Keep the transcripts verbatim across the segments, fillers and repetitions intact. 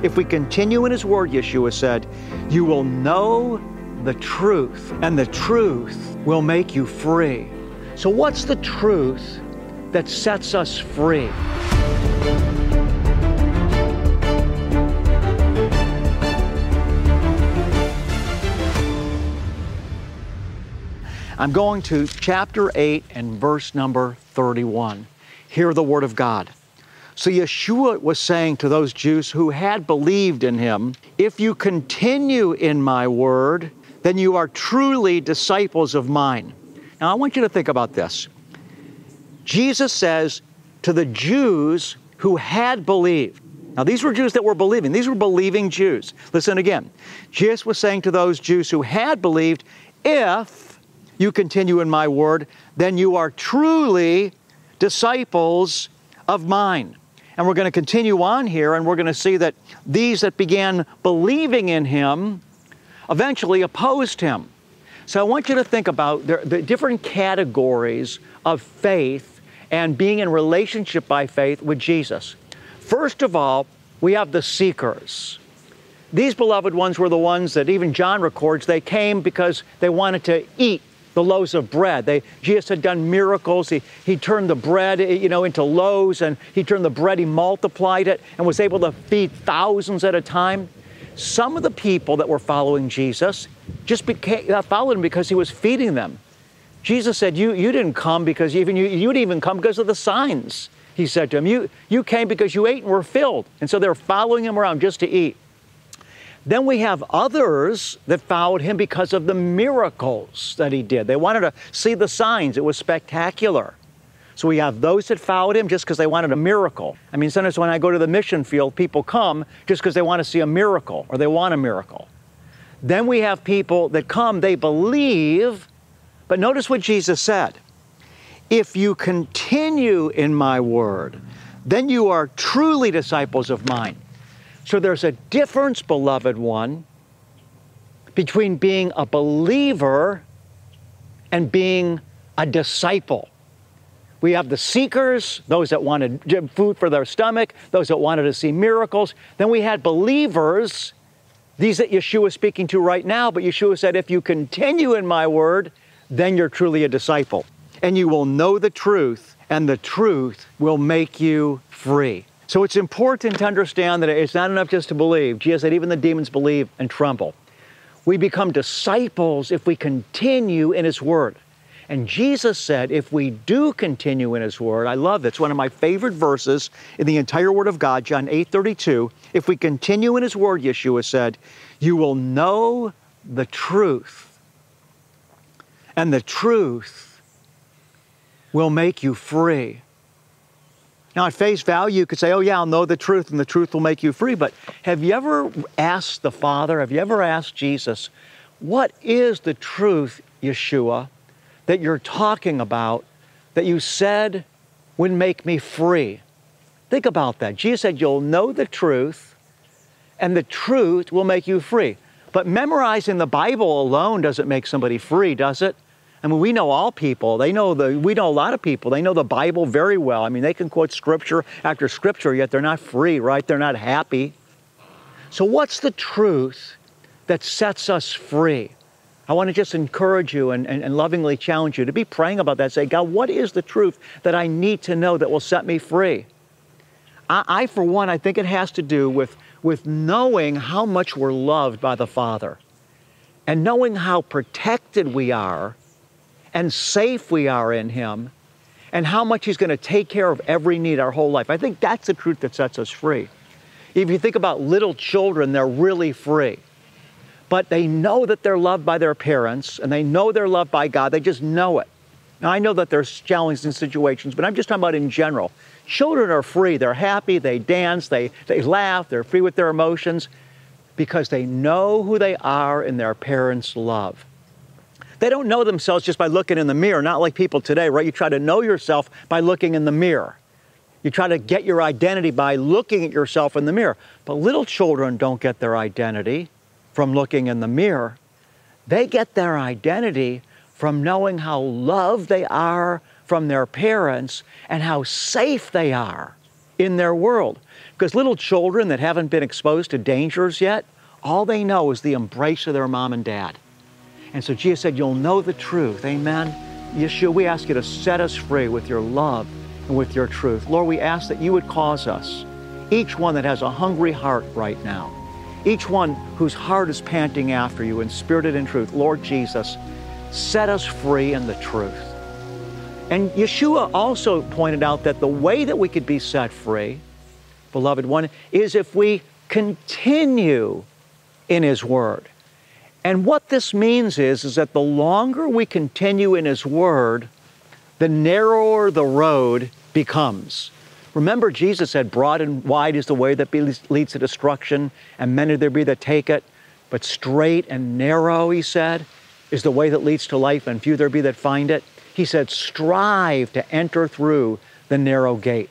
If we continue in His Word, Yeshua said, you will know the truth, and the truth will make you free. So what's the truth that sets us free? I'm going to chapter eight and verse number thirty-one. Hear the Word of God. So Yeshua was saying to those Jews who had believed in Him, if you continue in my word, then you are truly disciples of mine. Now I want you to think about this. Jesus says to the Jews who had believed. Now these were Jews that were believing. These were believing Jews. Listen again. Jesus was saying to those Jews who had believed, if you continue in my word, then you are truly disciples of mine. And we're going to continue on here, and we're going to see that these that began believing in Him eventually opposed Him. So I want you to think about the, the different categories of faith and being in relationship by faith with Jesus. First of all, we have the seekers. These beloved ones were the ones that even John records, they came because they wanted to eat the loaves of bread. They, Jesus had done miracles. He, he turned the bread, you know, into loaves, and He turned the bread, He multiplied it, and was able to feed thousands at a time. Some of the people that were following Jesus just became, uh, followed Him because He was feeding them. Jesus said, you, you didn't come because even you, you didn't even come because of the signs, He said to him. You, you came because you ate and were filled. And so they're following Him around just to eat. Then we have others that followed Him because of the miracles that He did. They wanted to see the signs. It was spectacular. So we have those that followed Him just because they wanted a miracle. I mean, sometimes when I go to the mission field, people come just because they want to see a miracle or they want a miracle. Then we have people that come, they believe, but notice what Jesus said. If you continue in my word, then you are truly disciples of mine. So there's a difference, beloved one, between being a believer and being a disciple. We have the seekers, those that wanted food for their stomach, those that wanted to see miracles. Then we had believers, these that Yeshua is speaking to right now, but Yeshua said, if you continue in my word, then you're truly a disciple. And you will know the truth, and the truth will make you free. So it's important to understand that it's not enough just to believe. Jesus said even the demons believe and tremble. We become disciples if we continue in His word. And Jesus said if we do continue in His word, I love it. It's one of my favorite verses in the entire Word of God, John eight thirty-two. If we continue in His word, Yeshua said, you will know the truth, and the truth will make you free. Now, at face value, you could say, oh, yeah, I'll know the truth, and the truth will make you free. But have you ever asked the Father, have you ever asked Jesus, what is the truth, Yeshua, that you're talking about that you said would make me free? Think about that. Jesus said, you'll know the truth, and the truth will make you free. But memorizing the Bible alone doesn't make somebody free, does it? I mean, we know all people. They know the, we know a lot of people. They know the Bible very well. I mean, they can quote scripture after scripture, yet they're not free, right? They're not happy. So what's the truth that sets us free? I want to just encourage you and, and, and lovingly challenge you to be praying about that. Say, God, what is the truth that I need to know that will set me free? I, I for one, I think it has to do with, with knowing how much we're loved by the Father and knowing how protected we are and safe we are in Him, and how much He's going to take care of every need our whole life. I think that's the truth that sets us free. If you think about little children, they're really free. But they know that they're loved by their parents, and they know they're loved by God. They just know it. Now, I know that there's challenging situations, but I'm just talking about in general. Children are free. They're happy. They dance. They, they laugh. They're free with their emotions because they know who they are in their parents' love. They don't know themselves just by looking in the mirror, not like people today, right? You try to know yourself by looking in the mirror. You try to get your identity by looking at yourself in the mirror. But little children don't get their identity from looking in the mirror. They get their identity from knowing how loved they are from their parents and how safe they are in their world. Because little children that haven't been exposed to dangers yet, all they know is the embrace of their mom and dad. And so Jesus said, you'll know the truth. Amen. Yeshua, we ask you to set us free with your love and with your truth. Lord, we ask that you would cause us, each one that has a hungry heart right now, each one whose heart is panting after you in spirit and in truth, Lord Jesus, set us free in the truth. And Yeshua also pointed out that the way that we could be set free, beloved one, is if we continue in His Word. And what this means is, is that the longer we continue in His Word, the narrower the road becomes. Remember, Jesus said, broad and wide is the way that leads to destruction, and many there be that take it. But straight and narrow, He said, is the way that leads to life, and few there be that find it. He said, strive to enter through the narrow gate.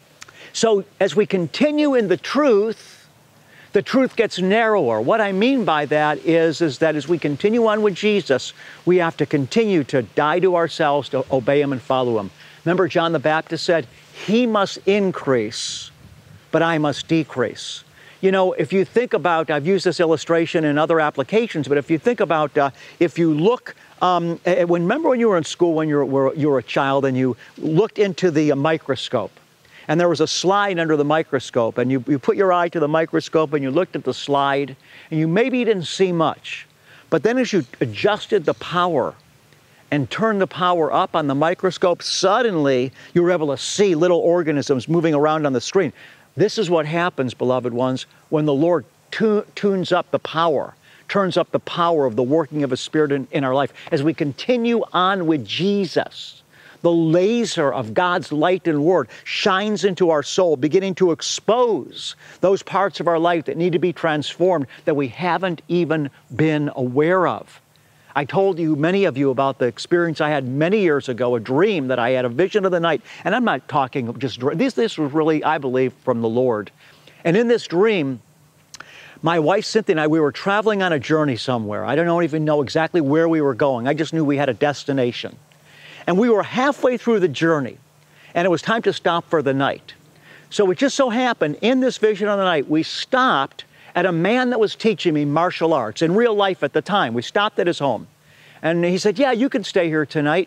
So as we continue in the truth, the truth gets narrower. What I mean by that is, is that as we continue on with Jesus, we have to continue to die to ourselves, to obey Him and follow Him. Remember, John the Baptist said, He must increase, but I must decrease. You know, if you think about, I've used this illustration in other applications, but if you think about, uh, if you look, um, when, remember when you were in school, when you were, you were a child and you looked into the microscope, and there was a slide under the microscope, and you, you put your eye to the microscope and you looked at the slide, and you maybe didn't see much. But then as you adjusted the power and turned the power up on the microscope, suddenly you were able to see little organisms moving around on the screen. This is what happens, beloved ones, when the Lord tu tunes up the power, turns up the power of the working of His Spirit in, in our life. As we continue on with Jesus, the laser of God's light and Word shines into our soul, beginning to expose those parts of our life that need to be transformed that we haven't even been aware of. I told you, many of you, about the experience I had many years ago, a dream that I had, a vision of the night. And I'm not talking just, this, this was really, I believe, from the Lord. And in this dream, my wife Cynthia and I, we were traveling on a journey somewhere. I don't even know exactly where we were going. I just knew we had a destination. And we were halfway through the journey, and it was time to stop for the night. So it just so happened, in this vision of the night, we stopped at a man that was teaching me martial arts in real life at the time. We stopped at his home. And he said, yeah, you can stay here tonight.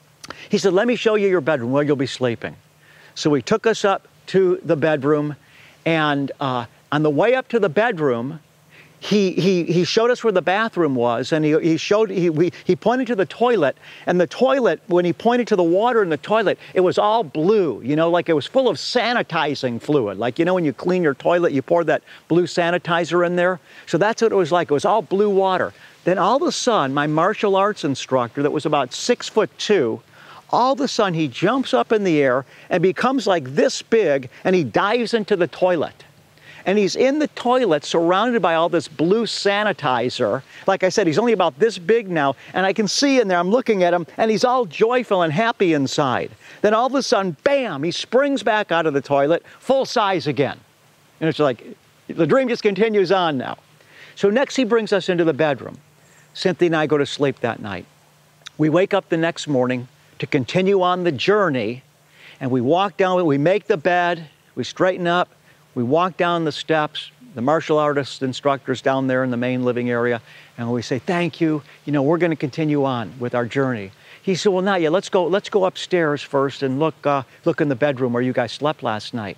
He said, let me show you your bedroom where you'll be sleeping. So he took us up to the bedroom, and uh, on the way up to the bedroom, He, he, he showed us where the bathroom was, and he, he showed, he, we, he pointed to the toilet, and the toilet, when he pointed to the water in the toilet, it was all blue, you know, like it was full of sanitizing fluid. Like, you know, when you clean your toilet, you pour that blue sanitizer in there. So that's what it was like. It was all blue water. Then all of a sudden, my martial arts instructor that was about six foot two, all of a sudden he jumps up in the air and becomes like this big, and he dives into the toilet. And he's in the toilet surrounded by all this blue sanitizer. Like I said, he's only about this big now, and I can see in there, I'm looking at him, and he's all joyful and happy inside. Then all of a sudden, bam, he springs back out of the toilet, full size again. And it's like, the dream just continues on now. So next he brings us into the bedroom. Cynthia and I go to sleep that night. We wake up the next morning to continue on the journey, and we walk down, we make the bed, we straighten up, we walk down the steps, the martial artist instructor's down there in the main living area, and we say, thank you, you know, we're going to continue on with our journey. He said, well, not yet, let's go, let's go upstairs first and look, uh, look in the bedroom where you guys slept last night.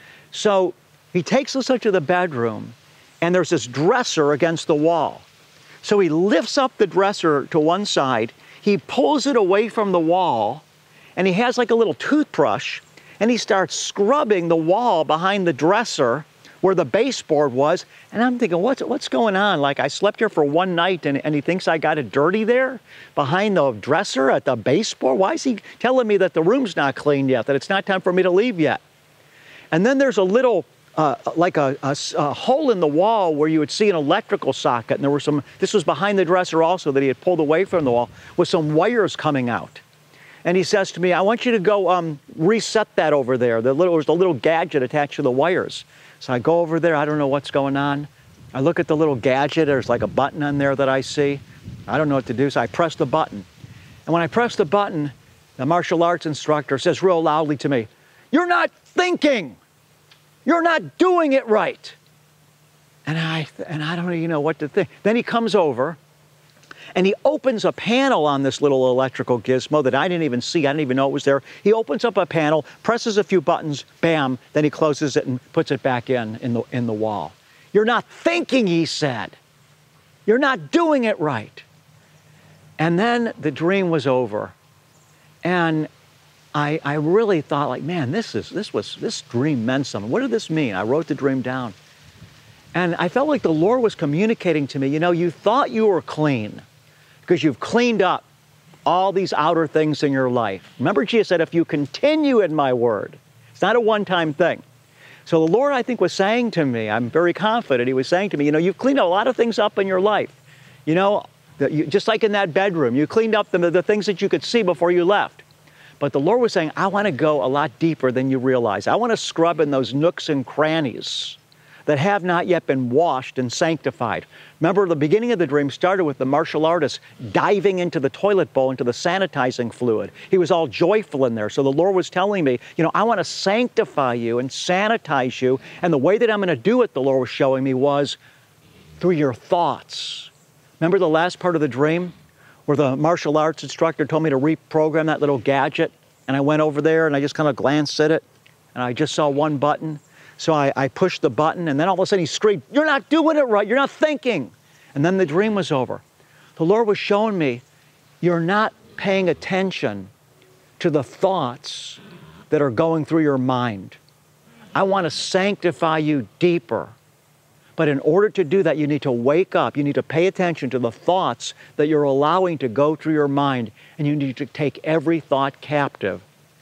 So he takes us up to the bedroom, and there's this dresser against the wall. So he lifts up the dresser to one side, he pulls it away from the wall, and he has like a little toothbrush, and he starts scrubbing the wall behind the dresser where the baseboard was. And I'm thinking, what's, what's going on? Like, I slept here for one night, and, and he thinks I got it dirty there behind the dresser at the baseboard? Why is he telling me that the room's not clean yet, that it's not time for me to leave yet? And then there's a little, uh, like a, a, a hole in the wall where you would see an electrical socket. And there were some, this was behind the dresser also that he had pulled away from the wall, with some wires coming out. And he says to me, I want you to go um, reset that over there. The little, there's a little gadget attached to the wires. So I go over there, I don't know what's going on. I look at the little gadget, there's like a button on there that I see. I don't know what to do, so I press the button. And when I press the button, the martial arts instructor says real loudly to me, you're not thinking. You're not doing it right. And I, and I don't even know what to think. Then he comes over and he opens a panel on this little electrical gizmo that I didn't even see. I didn't even know it was there. He opens up a panel, presses a few buttons, bam, then he closes it and puts it back in, in the, in the wall. You're not thinking, he said. You're not doing it right. And then the dream was over. And I, I really thought, like, man, this is this was this dream meant something. What did this mean? I wrote the dream down. And I felt like the Lord was communicating to me, you know, you thought you were clean because you've cleaned up all these outer things in your life. Remember, Jesus said, if you continue in my word, it's not a one-time thing. So the Lord, I think, was saying to me, I'm very confident, he was saying to me, you know, you've cleaned a lot of things up in your life. You know, that you, just like in that bedroom, you cleaned up the, the things that you could see before you left. But the Lord was saying, I want to go a lot deeper than you realize. I want to scrub in those nooks and crannies that have not yet been washed and sanctified. Remember, the beginning of the dream started with the martial artist diving into the toilet bowl, into the sanitizing fluid. He was all joyful in there. So the Lord was telling me, you know, I want to sanctify you and sanitize you. And the way that I'm going to do it, the Lord was showing me, was through your thoughts. Remember the last part of the dream where the martial arts instructor told me to reprogram that little gadget? And I went over there and I just kind of glanced at it and I just saw one button. So I, I pushed the button, and then all of a sudden he screamed, you're not doing it right, you're not thinking. And then the dream was over. The Lord was showing me, you're not paying attention to the thoughts that are going through your mind. I want to sanctify you deeper. But in order to do that, you need to wake up. You need to pay attention to the thoughts that you're allowing to go through your mind, and you need to take every thought captive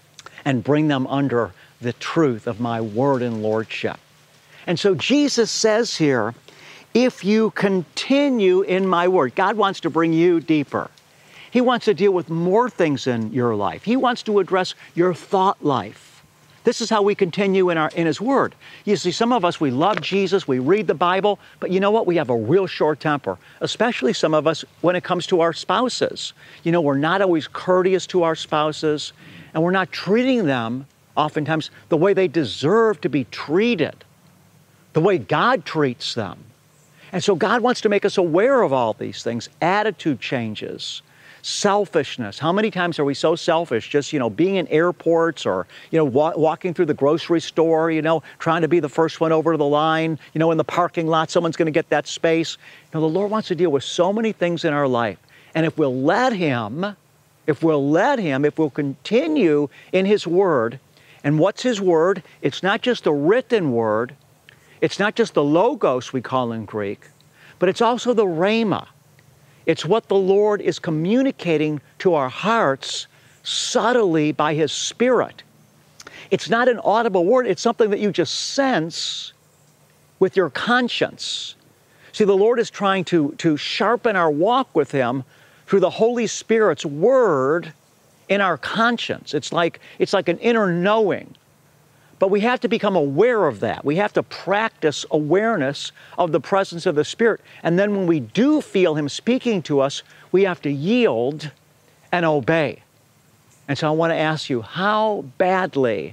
and bring them under the truth of my word and lordship. And so Jesus says here, if you continue in my word, God wants to bring you deeper. He wants to deal with more things in your life. He wants to address your thought life. This is how we continue in, our, in His word. You see, some of us, we love Jesus, we read the Bible, but you know what? We have a real short temper, especially some of us when it comes to our spouses. You know, we're not always courteous to our spouses, and we're not treating them oftentimes the way they deserve to be treated, the way God treats them. And so God wants to make us aware of all these things. Attitude changes, selfishness. How many times are we so selfish, just, you know, being in airports or, you know, wa walking through the grocery store, you know, trying to be the first one over to the line, you know, in the parking lot, someone's going to get that space. You know, the Lord wants to deal with so many things in our life. And if we'll let Him, if we'll let Him, if we'll continue in His word. And what's His word? It's not just the written word. It's not just the logos we call in Greek, but it's also the rhema. It's what the Lord is communicating to our hearts subtly by His Spirit. It's not an audible word. It's something that you just sense with your conscience. See, the Lord is trying to, to sharpen our walk with Him through the Holy Spirit's word in our conscience. It's like, it's like an inner knowing. But we have to become aware of that. We have to practice awareness of the presence of the Spirit. And then when we do feel Him speaking to us, we have to yield and obey. And so I want to ask you, how badly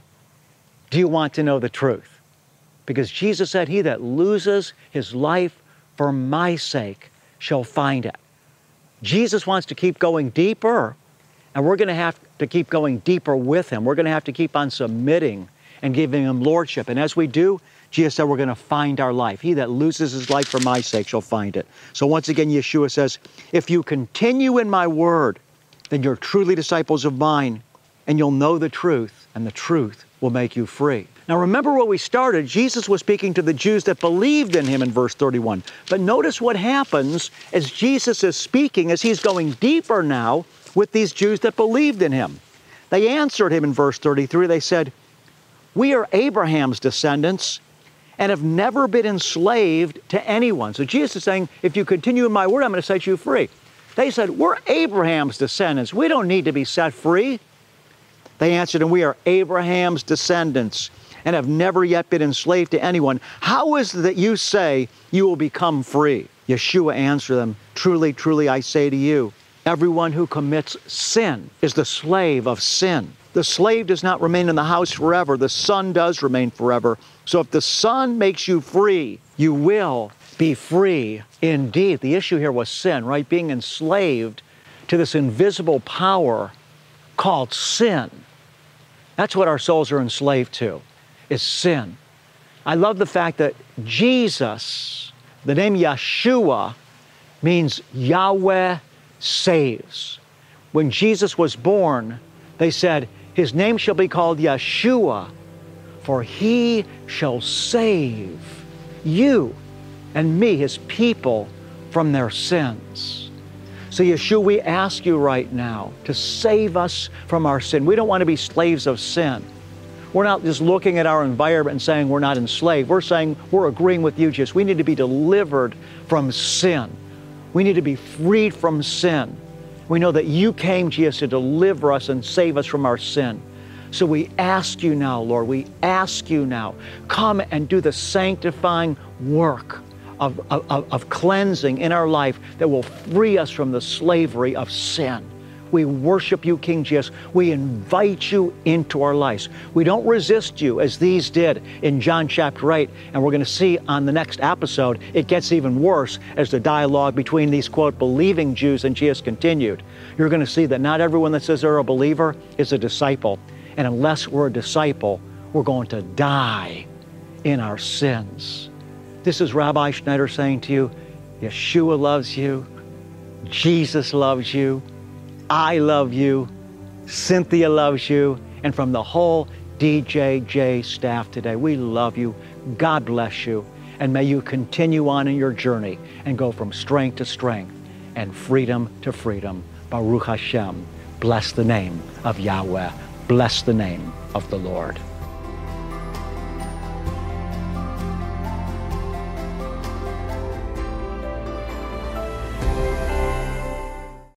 do you want to know the truth? Because Jesus said, he that loses his life for my sake shall find it. Jesus wants to keep going deeper. And we're going to have to keep going deeper with Him. We're going to have to keep on submitting and giving Him lordship. And as we do, Jesus said we're going to find our life. He that loses his life for my sake shall find it. So once again, Yeshua says, if you continue in my word, then you're truly disciples of mine, and you'll know the truth, and the truth will make you free. Now remember where we started. Jesus was speaking to the Jews that believed in Him in verse thirty-one. But notice what happens as Jesus is speaking, as He's going deeper now with these Jews that believed in Him. They answered Him in verse thirty-three. They said, we are Abraham's descendants and have never been enslaved to anyone. So Jesus is saying, if you continue in my word, I'm going to set you free. They said, we're Abraham's descendants. We don't need to be set free. They answered, and we are Abraham's descendants and have never yet been enslaved to anyone. How is it that you say you will become free? Yeshua answered them, truly, truly, I say to you, everyone who commits sin is the slave of sin. The slave does not remain in the house forever. The son does remain forever. So if the son makes you free, you will be free indeed. The issue here was sin, right? Being enslaved to this invisible power called sin. That's what our souls are enslaved to, is sin. I love the fact that Jesus, the name Yeshua, means Yahweh saves. When Jesus was born, they said, his name shall be called Yeshua, for he shall save you and me, his people, from their sins. So Yeshua, we ask you right now to save us from our sin. We don't want to be slaves of sin. We're not just looking at our environment and saying we're not enslaved. We're saying we're agreeing with you, Jesus. We need to be delivered from sin. We need to be freed from sin. We know that you came, Jesus, to deliver us and save us from our sin. So we ask you now, Lord, we ask you now, come and do the sanctifying work of, of, of cleansing in our life that will free us from the slavery of sin. We worship you, King Jesus. We invite you into our lives. We don't resist you as these did in John chapter eight. And we're going to see on the next episode, it gets even worse as the dialogue between these, quote, believing Jews and Jesus continued. You're going to see that not everyone that says they're a believer is a disciple. And unless we're a disciple, we're going to die in our sins. This is Rabbi Schneider saying to you, Yeshua loves you. Jesus loves you. I love you, Cynthia loves you, and from the whole D J J staff today, we love you. God bless you, and may you continue on in your journey and go from strength to strength and freedom to freedom. Baruch Hashem. Bless the name of Yahweh. Bless the name of the Lord.